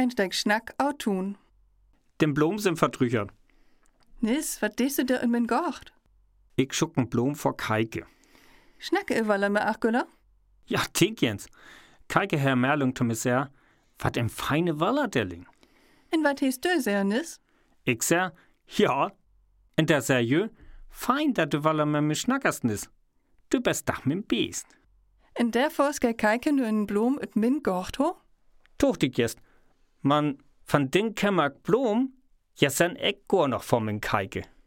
ein Steig Schnack au tun. Den Blom sind verdrüchert. Nis, wat dest du da in mein Gort? Ich schuck Blom vor Keike. Schnacke iwwalle me achgüller? Ja, tink Jens. Keike Herr Merlung Kommissär, wat em feine Waller derling. En wat heest du sehr, nis? Ich sag, ja. Und der sag fein, dat du Waller mit mir schnackerst nis. Du bist doch min Beest. En dervoor skij Keike nu in Blom et min Gort ho? Tucht ich jetzt. Man, van den Kämmer Blom, ja sen ich gar noch von min Keike.